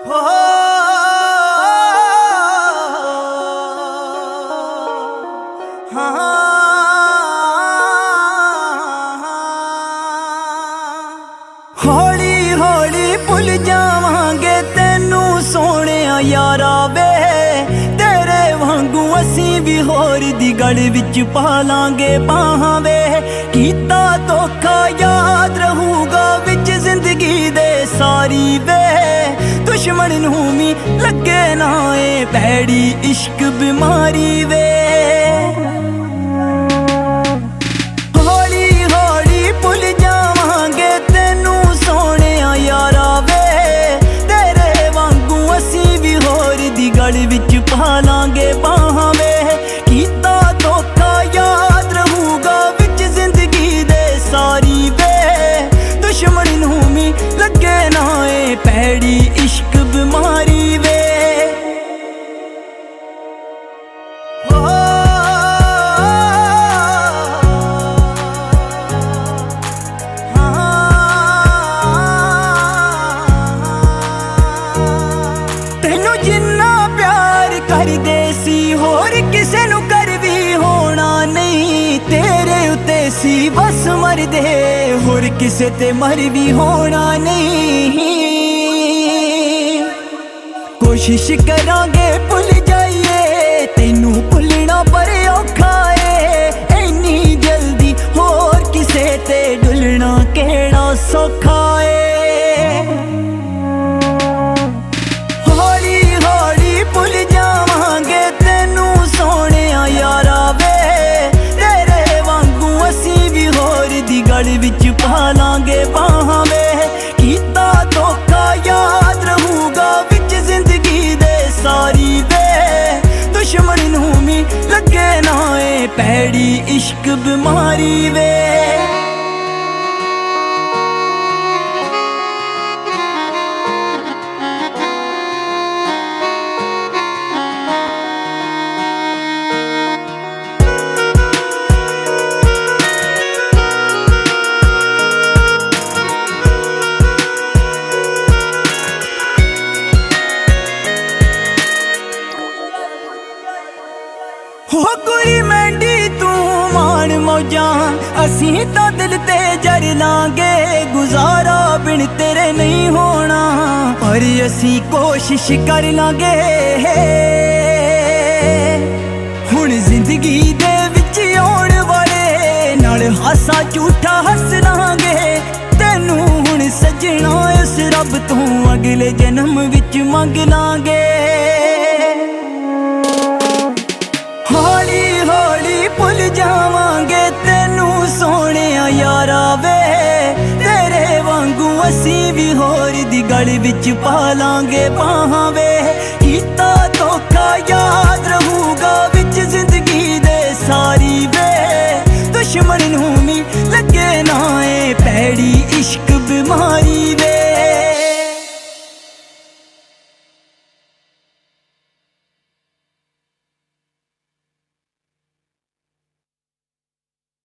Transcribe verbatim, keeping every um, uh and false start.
हौली हौली भुल जावांगे तेनू सोहणिया यारा वे, तेरे वांगू असी भी होर दी गल विच पा लांगे बाहां वे। कीता धोखा याद रहूगा विच जिंदगी दे सारी वे, दुश्मन नूं भी लगे ना ए भैड़ी इश्क बीमारी वे। विच पा लांगे बाहां वे, कीता धोखा याद रहूगा विच जिंदगी दे सारी वे, दुश्मन नूं भी लगे ना ए भैड़ी इश्क बीमारी वे। तेनू जिन्ना करदे सी होर किसे नू कर भी होना नहीं, तेरे उत्ते सी बस मरदे होर किसे ते मर भी होना नहीं। कोशिश करांगे भुल जाइए तेनू भुलना पर औखा है, इन्नी जल्दी होर किसे ते डुलना केड़ा सौखा है। विच पा लांगे बाहां वे, कीता धोखा याद रहूगा विच जिंदगी दे सारी वे, दुश्मन नूं भी लगे ना ए भैड़ी इश्क बीमारी वे। हो कुड़ी मैंडी तू मान मौजां, असी तां दिल ते जर लांगे, गुजारा बिन तेरे नहीं होना पर असी कोशिश कर लांगे। हुण जिंदगी दे विच आउण वाले नाल हासा झूठा हस लांगे, तेनू हुण सजना इस रब तों अगले जन्म विच मंग लांगे। हौली हौली भुल जावांगे तेनू सोहणिया यारा वे, तेरे वांगू असी भी होर दी गल विच पा लांगे बाहां वे।